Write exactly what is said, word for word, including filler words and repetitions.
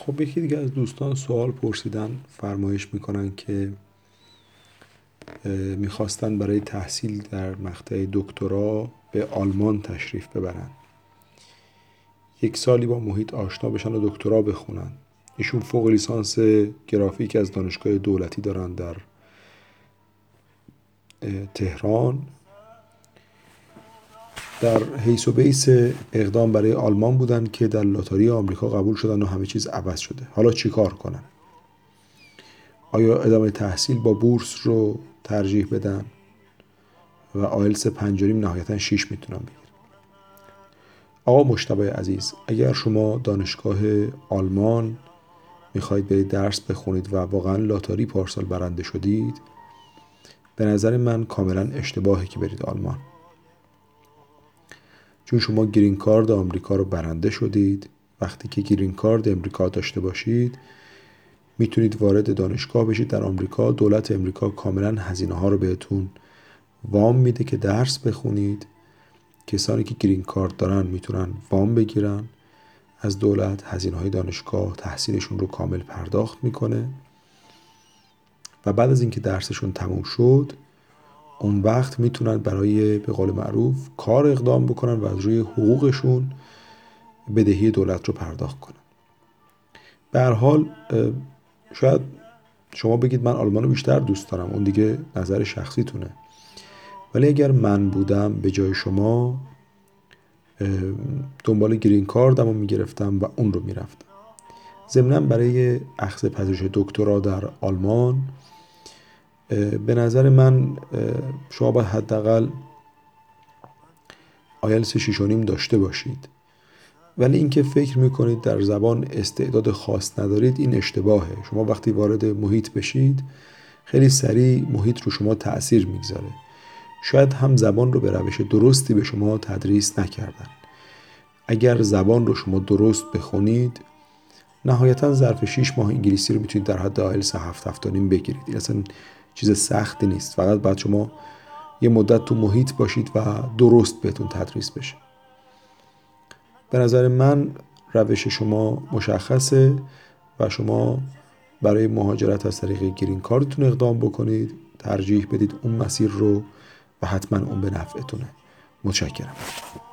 خب یکی دیگه از دوستان سوال پرسیدن، فرمایش میکنن که میخواستن برای تحصیل در مقطع دکترا به آلمان تشریف ببرن، یک سالی با محیط آشنا بشن و دکترا بخونن. ایشون فوق لیسانس گرافیک از دانشگاه دولتی دارن در تهران. در حیث و بیس اقدام برای آلمان بودن که در لاتاری آمریکا قبول شدن و همه چیز عوض شده. حالا چی کار کنن؟ آیا ادامه تحصیل با بورس رو ترجیح بدن و آیلتس پنج و نیم نهایتا شیش میتونن بگیرن؟ آقا مجتبی عزیز، اگر شما دانشگاه آلمان میخواید برید درس بخونید و واقعا لاتاری پارسال برنده شدید، به نظر من کاملا اشتباهه که برید آلمان. چون شما گرین کارت آمریکا رو برنده شدید. وقتی که گرین کارت آمریکا داشته باشید میتونید وارد دانشگاه بشید در آمریکا. دولت آمریکا کاملا هزینه ها رو بهتون وام میده که درس بخونید. کسانی که گرین کارت دارن میتونن وام بگیرن از دولت. هزینه های دانشگاه تحصیلشون رو کامل پرداخت میکنه و بعد از اینکه درسشون تموم شد اون وقت میتونن برای به قول معروف کار اقدام بکنن و از روی حقوقشون بدهی دولت رو پرداخت کنن. به هر حال شاید شما بگید من آلمان رو بیشتر دوست دارم، اون دیگه نظر شخصی تونه، ولی اگر من بودم به جای شما دنبال گرین کارتم رو میگرفتم و اون رو میرفتم. ضمناً برای اخذ پذیرش دکترا در آلمان به نظر من شما باید حداقل آیلتس شش و نیم داشته باشید، ولی اینکه فکر میکنید در زبان استعداد خاص ندارید این اشتباهه. شما وقتی وارد محیط بشید خیلی سریع محیط رو شما تأثیر میگذاره. شاید هم زبان رو به روش درستی به شما تدریس نکردن. اگر زبان رو شما درست بخونید نهایتا ظرف شش ماه انگلیسی رو میتونید در حد آیلتس هفت هفت و نیم بگیرید. این اصلا چیز سختی نیست، فقط باید شما یه مدت تو محیط باشید و درست بهتون تدریس بشه. به نظر من روش شما مشخصه و شما برای مهاجرت از طریق گرین کارتتون اقدام بکنید، ترجیح بدید اون مسیر رو و حتما اون به نفعتونه. متشکرم.